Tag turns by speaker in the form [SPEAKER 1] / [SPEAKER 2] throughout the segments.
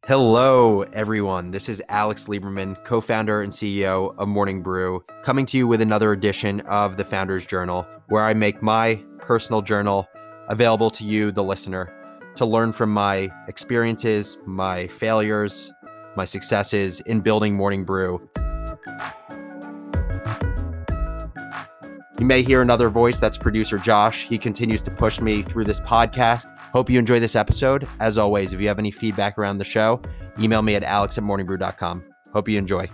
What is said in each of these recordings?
[SPEAKER 1] Hello, everyone. This is Alex Lieberman, co-founder and CEO of Morning Brew, coming to you with another edition of the Founder's Journal, where I make my personal journal available to you, the listener, to learn from my experiences, my failures, my successes in building Morning Brew. You may hear another voice. That's producer Josh. He continues to push me through this podcast. Hope you enjoy this episode. As always, if you have any feedback around the show, email me at alex@morningbrew.com. Hope you enjoy.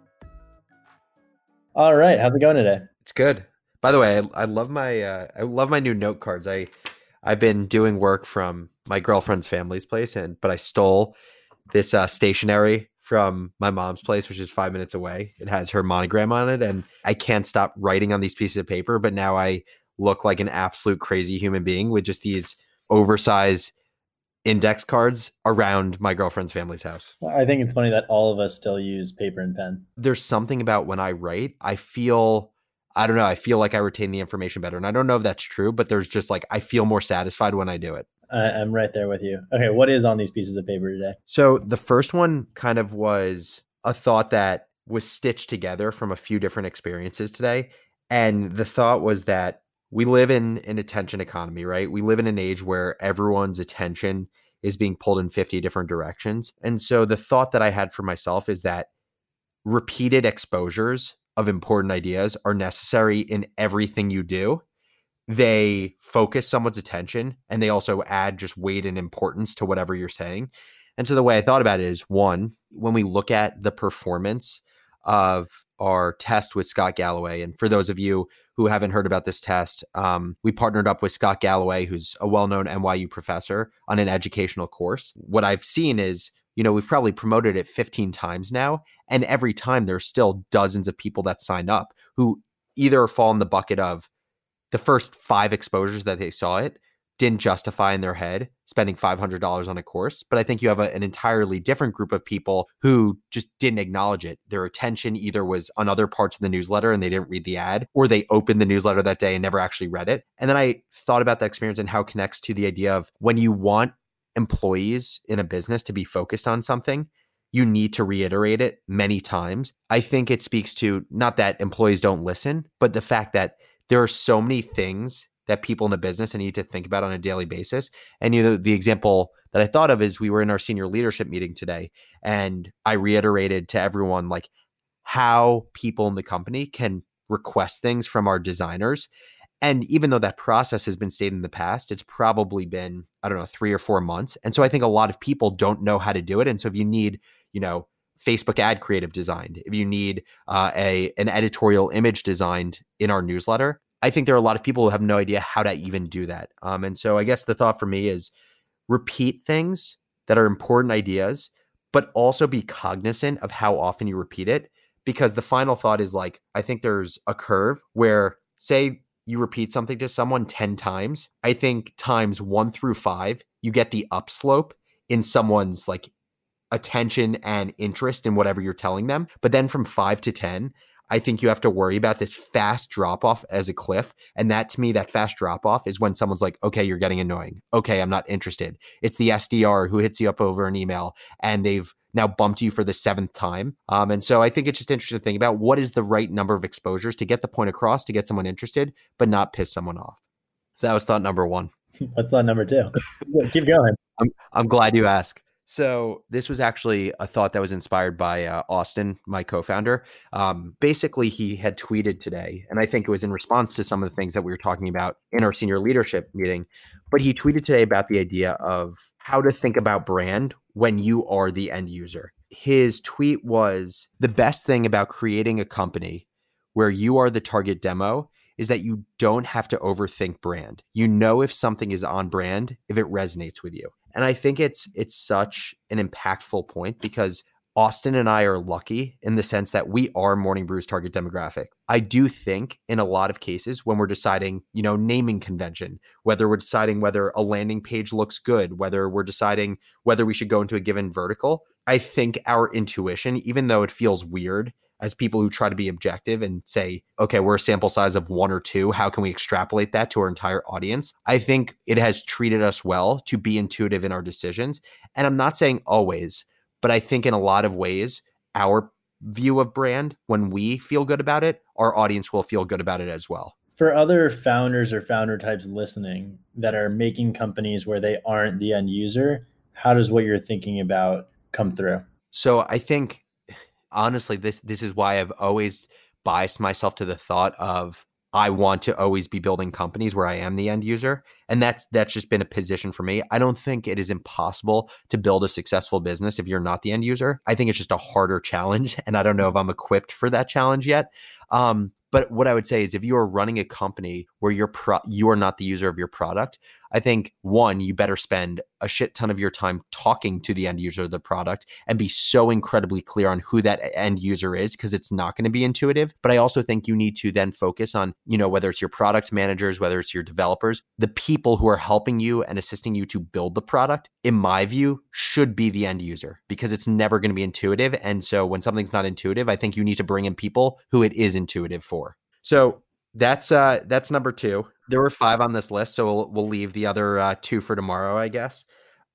[SPEAKER 2] All right. How's it going today?
[SPEAKER 1] It's good. By the way, I love my new note cards. I've been doing work from my girlfriend's family's place, but I stole this stationery from my mom's place, which is 5 minutes away. It has her monogram on it, and I can't stop writing on these pieces of paper. But now I look like an absolute crazy human being with just these oversized index cards around my girlfriend's family's house.
[SPEAKER 2] I think it's funny that all of us still use paper and pen.
[SPEAKER 1] There's something about when I write, I feel like I retain the information better. And I don't know if that's true, but there's just like, I feel more satisfied when I do it.
[SPEAKER 2] I'm right there with you. Okay, what is on these pieces of paper today?
[SPEAKER 1] So the first one kind of was a thought that was stitched together from a few different experiences today. And the thought was that we live in an attention economy, right? We live in an age where everyone's attention is being pulled in 50 different directions. And so the thought that I had for myself is that repeated exposures of important ideas are necessary in everything you do. They focus someone's attention and they also add just weight and importance to whatever you're saying. And so the way I thought about it is, one, when we look at the performance of our test with Scott Galloway, and for those of you who haven't heard about this test, we partnered up with Scott Galloway, who's a well-known NYU professor, on an educational course. What I've seen is, we've probably promoted it 15 times now, and every time there's still dozens of people that signed up who either fall in the bucket of the first 5 exposures that they saw it didn't justify in their head spending $500 on a course. But I think you have an entirely different group of people who just didn't acknowledge it. Their attention either was on other parts of the newsletter and they didn't read the ad, or they opened the newsletter that day and never actually read it. And then I thought about that experience and how it connects to the idea of when you want employees in a business to be focused on something, you need to reiterate it many times. I think it speaks to not that employees don't listen, but the fact that there are so many things that people in a business need to think about on a daily basis. And the example that I thought of is we were in our senior leadership meeting today, and I reiterated to everyone like how people in the company can request things from our designers. And even though that process has been stated in the past, it's probably been, 3 or 4 months. And so I think a lot of people don't know how to do it. And so if you need, Facebook ad creative designed, if you need an editorial image designed in our newsletter, I think there are a lot of people who have no idea how to even do that. And so I guess the thought for me is repeat things that are important ideas, but also be cognizant of how often you repeat it. Because the final thought is like, I think there's a curve where, say, you repeat something to someone 10 times. I think times 1 through 5, you get the upslope in someone's like attention and interest in whatever you're telling them. But then from 5 to 10, I think you have to worry about this fast drop off as a cliff. And that, to me, that fast drop off is when someone's like, okay, you're getting annoying. Okay, I'm not interested. It's the SDR who hits you up over an email and they've now bumped you for the 7th time. And so I think it's just interesting to think about what is the right number of exposures to get the point across, to get someone interested, but not piss someone off. So that was thought number 1.
[SPEAKER 2] What's thought number 2? Keep going.
[SPEAKER 1] I'm glad you asked. So this was actually a thought that was inspired by Austin, my co-founder. Basically, he had tweeted today, and I think it was in response to some of the things that we were talking about in our senior leadership meeting. But he tweeted today about the idea of how to think about brand when you are the end user. His tweet was, the best thing about creating a company where you are the target demo is that you don't have to overthink brand. You know if something is on brand, if it resonates with you. And I think it's such an impactful point because Austin and I are lucky in the sense that we are Morning Brew's target demographic. I do think in a lot of cases when we're deciding, naming convention, whether we're deciding whether a landing page looks good, whether we're deciding whether we should go into a given vertical, I think our intuition, even though it feels weird as people who try to be objective and say, okay, we're a sample size of 1 or 2, how can we extrapolate that to our entire audience? I think it has treated us well to be intuitive in our decisions. And I'm not saying always, But I think in a lot of ways, our view of brand, when we feel good about it, our audience will feel good about it as well.
[SPEAKER 2] For other founders or founder types listening that are making companies where they aren't the end user, how does what you're thinking about come through?
[SPEAKER 1] So I think, honestly, this is why I've always biased myself to the thought of I want to always be building companies where I am the end user. And that's just been a position for me. I don't think it is impossible to build a successful business if you're not the end user. I think it's just a harder challenge. And I don't know if I'm equipped for that challenge yet. But what I would say is if you are running a company where you are not the user of your product, I think, one, you better spend a shit ton of your time talking to the end user of the product and be so incredibly clear on who that end user is, because it's not going to be intuitive. But I also think you need to then focus on, whether it's your product managers, whether it's your developers, the people who are helping you and assisting you to build the product, in my view, should be the end user, because it's never going to be intuitive. And so when something's not intuitive, I think you need to bring in people who it is intuitive for. So that's number 2. There were 5 on this list, so we'll leave the other 2 for tomorrow, I guess.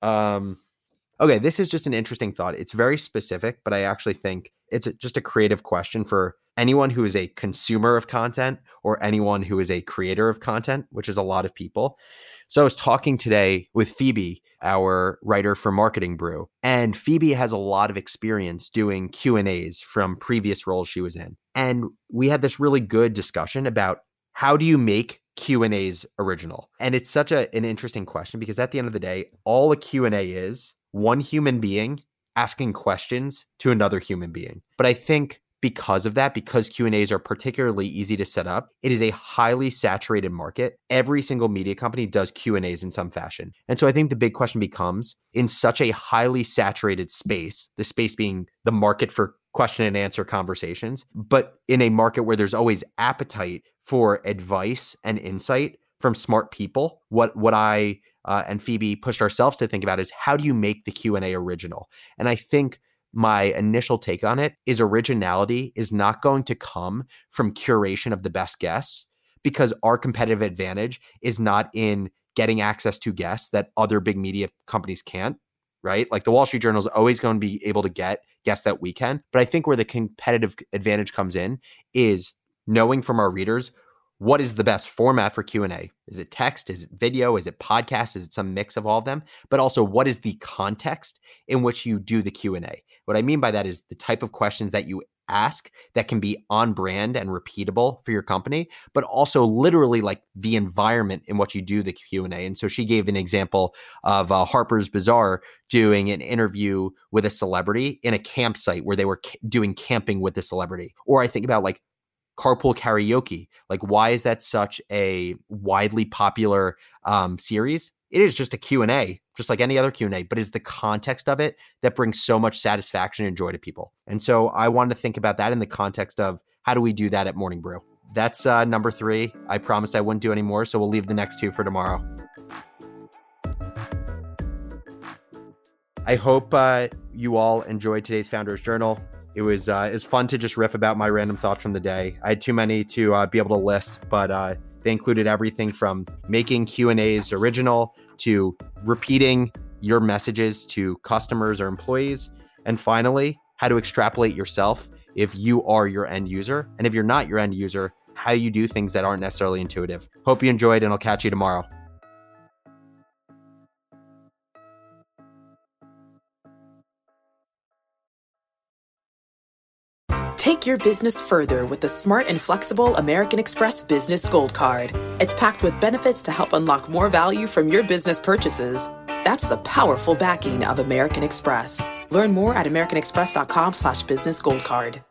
[SPEAKER 1] Okay, this is just an interesting thought. It's very specific, but I actually think it's just a creative question for anyone who is a consumer of content or anyone who is a creator of content, which is a lot of people. So I was talking today with Phoebe, our writer for Marketing Brew, and Phoebe has a lot of experience doing Q&As from previous roles she was in. And we had this really good discussion about how do you make Q&As original? And it's such an interesting question, because at the end of the day, all a Q&A is one human being asking questions to another human being. But I think because of that, because Q&As are particularly easy to set up, it is a highly saturated market. Every single media company does Q&As in some fashion. And so I think the big question becomes, in such a highly saturated space, the space being the market for question and answer conversations, but in a market where there's always appetite for advice and insight from smart people, what I and Phoebe pushed ourselves to think about is, how do you make the Q&A original? And I think my initial take on it is originality is not going to come from curation of the best guests, because our competitive advantage is not in getting access to guests that other big media companies can't, right? Like the Wall Street Journal is always going to be able to get guests that we can. But I think where the competitive advantage comes in is knowing from our readers, what is the best format for Q&A? Is it text? Is it video? Is it podcast? Is it some mix of all of them? But also, what is the context in which you do the Q&A? What I mean by that is the type of questions that you ask that can be on brand and repeatable for your company, but also literally like the environment in which you do the Q&A. And so she gave an example of Harper's Bazaar doing an interview with a celebrity in a campsite where they were doing camping with the celebrity. Or I think about like Carpool Karaoke. Like, why is that such a widely popular series? It is just a Q&A, just like any other Q&A, but it's the context of it that brings so much satisfaction and joy to people. And so I wanted to think about that in the context of, how do we do that at Morning Brew? That's number 3. I promised I wouldn't do any more, so we'll leave the next 2 for tomorrow. I hope you all enjoyed today's Founders Journal. It was fun to just riff about my random thoughts from the day. I had too many to be able to list, but they included everything from making Q&As original to repeating your messages to customers or employees. And finally, how to extrapolate yourself if you are your end user. And if you're not your end user, how you do things that aren't necessarily intuitive. Hope you enjoyed, and I'll catch you tomorrow.
[SPEAKER 3] Take your business further with the smart and flexible American Express Business Gold Card. It's packed with benefits to help unlock more value from your business purchases. That's the powerful backing of American Express. Learn more at americanexpress.com/businessgoldcard.